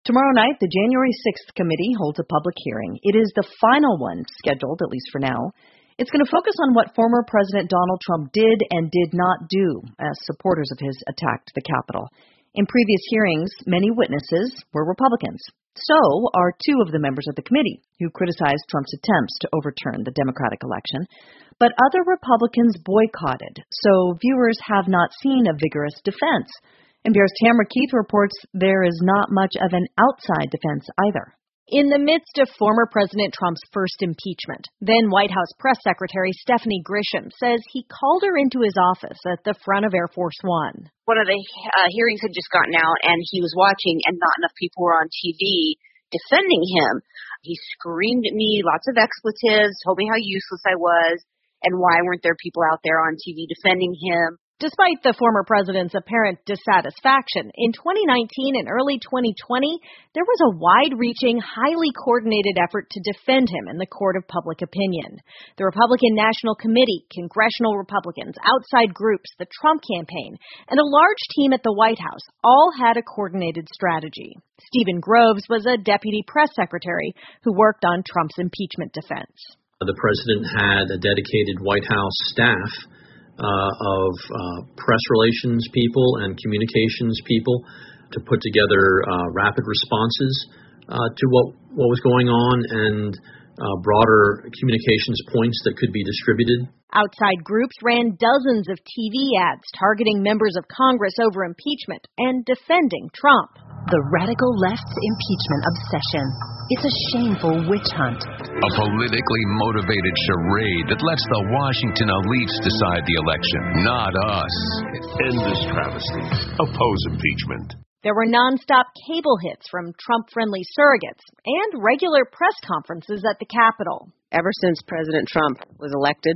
Tomorrow night, the January 6th committee holds a public hearing. It is the final one scheduled, at least for now. It's going to focus on what former President Donald Trump did and did not do as supporters of his attacked the Capitol. In previous hearings, many witnesses were Republicans. So are two of the members of the committee who criticized Trump's attempts to overturn the Democratic election. But other Republicans boycotted, so viewers have not seen a vigorous defense. NPR's Tamara Keith reports there is not much of an outside defense either. In the midst of former President Trump's first impeachment, then White House Press Secretary Stephanie Grisham says he called her into his office at the front of Air Force One. One of the hearings had just gotten out, and he was watching, and not enough people were on TV defending him. He screamed at me, lots of expletives, told me how useless I was, and why weren't there people out there on TV defending him. Despite the former president's apparent dissatisfaction, in 2019 and early 2020, there was a wide-reaching, highly coordinated effort to defend him in the court of public opinion. The Republican National Committee, congressional Republicans, outside groups, the Trump campaign, and a large team at the White House all had a coordinated strategy. Stephen Groves was a deputy press secretary who worked on Trump's impeachment defense. The president had a dedicated White House staff of press relations people and communications people to put together rapid responses to what was going on and broader communications points that could be distributed. Outside groups ran dozens of TV ads targeting members of Congress over impeachment and defending Trump. The radical left's impeachment obsession. It's a shameful witch hunt. A politically motivated charade that lets the Washington elites decide the election, not us. End this travesty. Oppose impeachment. There were nonstop cable hits from Trump-friendly surrogates and regular press conferences at the Capitol. Ever since President Trump was elected,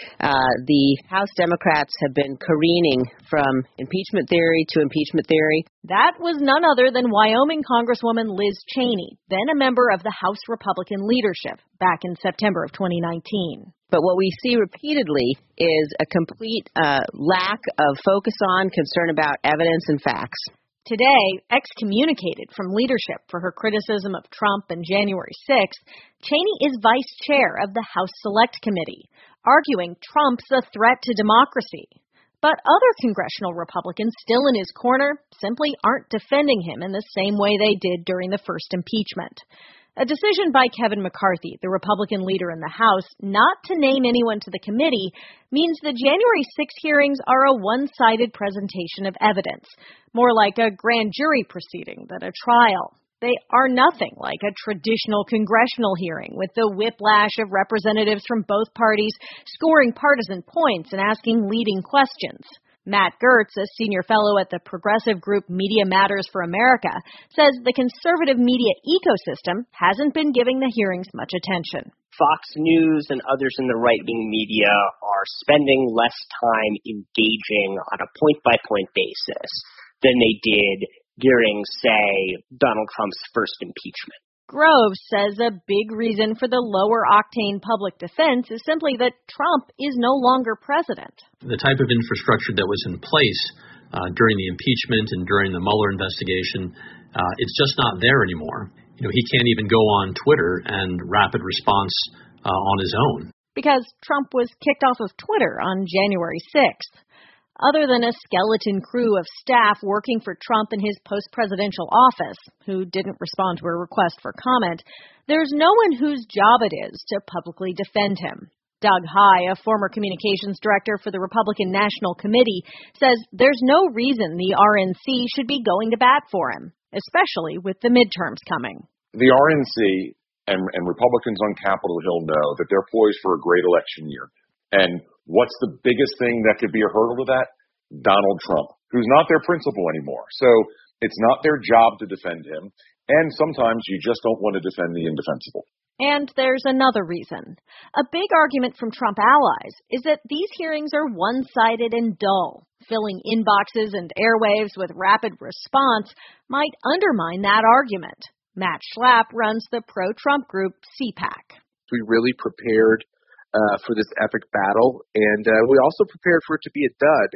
the House Democrats have been careening from impeachment theory to impeachment theory. That was none other than Wyoming Congresswoman Liz Cheney, then a member of the House Republican leadership back in September of 2019. But what we see repeatedly is a complete lack of focus on, concern about evidence and facts. Today, excommunicated from leadership for her criticism of Trump and January 6th, Cheney is vice chair of the House Select Committee, arguing Trump's a threat to democracy. But other congressional Republicans still in his corner simply aren't defending him in the same way they did during the first impeachment. A decision by Kevin McCarthy, the Republican leader in the House, not to name anyone to the committee means the January 6 hearings are a one-sided presentation of evidence, more like a grand jury proceeding than a trial. They are nothing like a traditional congressional hearing with the whiplash of representatives from both parties scoring partisan points and asking leading questions. Matt Gertz, a senior fellow at the progressive group Media Matters for America, says the conservative media ecosystem hasn't been giving the hearings much attention. Fox News and others in the right-wing media are spending less time engaging on a point-by-point basis than they did during, say, Donald Trump's first impeachment. Groves says a big reason for the lower-octane public defense is simply that Trump is no longer president. The type of infrastructure that was in place during the impeachment and during the Mueller investigation, it's just not there anymore. He can't even go on Twitter and rapid response on his own. Because Trump was kicked off of Twitter on January 6th. Other than a skeleton crew of staff working for Trump in his post-presidential office, who didn't respond to a request for comment, there's no one whose job it is to publicly defend him. Doug Heye, a former communications director for the Republican National Committee, says there's no reason the RNC should be going to bat for him, especially with the midterms coming. The RNC and Republicans on Capitol Hill know that they're poised for a great election year. And what's the biggest thing that could be a hurdle to that? Donald Trump, who's not their principal anymore. So it's not their job to defend him. And sometimes you just don't want to defend the indefensible. And there's another reason. A big argument from Trump allies is that these hearings are one-sided and dull. Filling inboxes and airwaves with rapid response might undermine that argument. Matt Schlapp runs the pro-Trump group CPAC. We really prepared for this epic battle, and we also prepared for it to be a dud.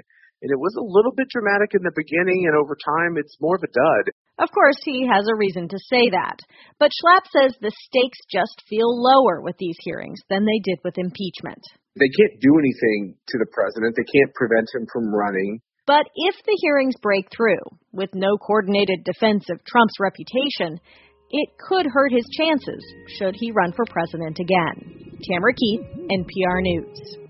And it was a little bit dramatic in the beginning, and over time, it's more of a dud. Of course, he has a reason to say that. But Schlapp says the stakes just feel lower with these hearings than they did with impeachment. They can't do anything to the president. They can't prevent him from running. But if the hearings break through, with no coordinated defense of Trump's reputation, it could hurt his chances should he run for president again. Tamara Keith, NPR News.